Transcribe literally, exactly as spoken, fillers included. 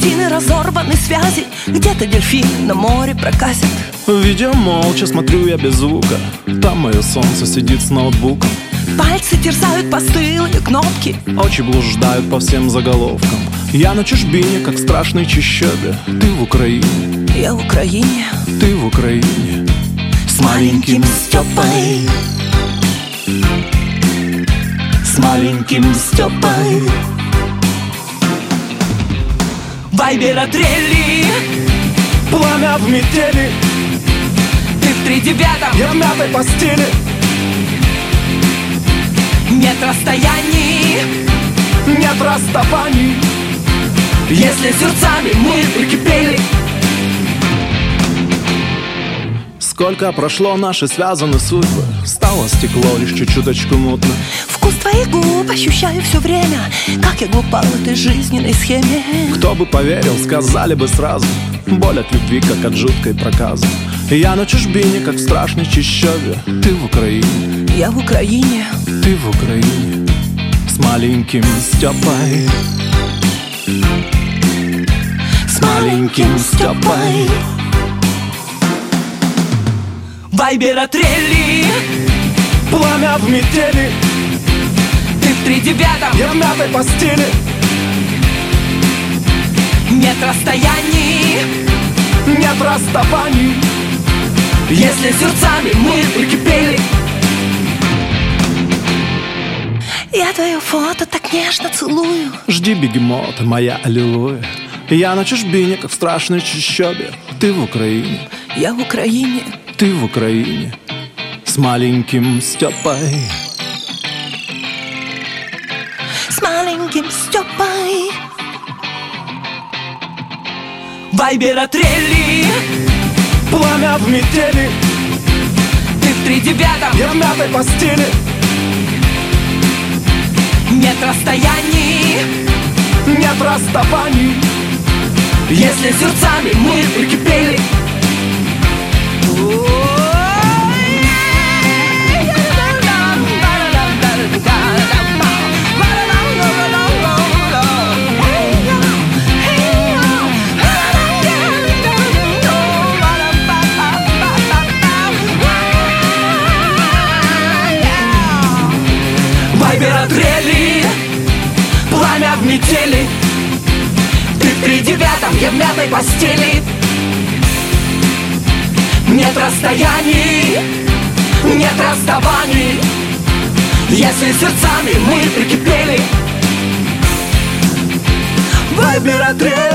паутины разорваны связи. Где-то дельфин на море проказит. Видео молча смотрю я без звука. Там мое солнце сидит с ноутбуком. Пальцы терзают постылые кнопки. Очи блуждают по всем заголовкам. Я на чужбине, как в страшной чащобе. Ты в Украине, я в Украине, ты в Украине. С маленьким Стёпой, с маленьким Стёпой. Вайбер отрели, пламя в метели. Ты в тридевятом, я в мятой постели. Нет расстояний, нет расставаний. Если сердцами мы прикипели. Сколько прошло наши связаны судьбы. Стало стекло лишь чуть-чуточку мутно. Вкус твоих губ ощущаю все время. Как я глупа в этой жизненной схеме. Кто бы поверил, сказали бы сразу. Боль от любви, как от жуткой проказы. Я на чужбине, как в страшной чащобе. Ты в Украине, я в Украине, ты в Украине. С маленьким Стёпой, с маленьким Стёпой. Вайбер отрели, пламя в метели. Ты в тридевятом, я в мятой постели. Нет расстояний, нет расставаний. Если сердцами мы прикипели. Я твое фото так нежно целую. Жди, бегемота, моя аллилуйя. Я на чужбине, как в страшной чащобе. Ты в Украине, я в Украине, ты в Украине. С маленьким Стёпой, с маленьким Стёпой. Вайбер отрели, пламя в метели. Ты в тридевятом, я в мятой постели. Нет расстояний, нет расставаний. Если сердцами мы прикипели. Вайбер отрели, пламя в метели. Ты в тридевятом, я в мятой постели. Нет расстояний, нет расставаний. Если сердцами мы прикипели. Вайбер отрели.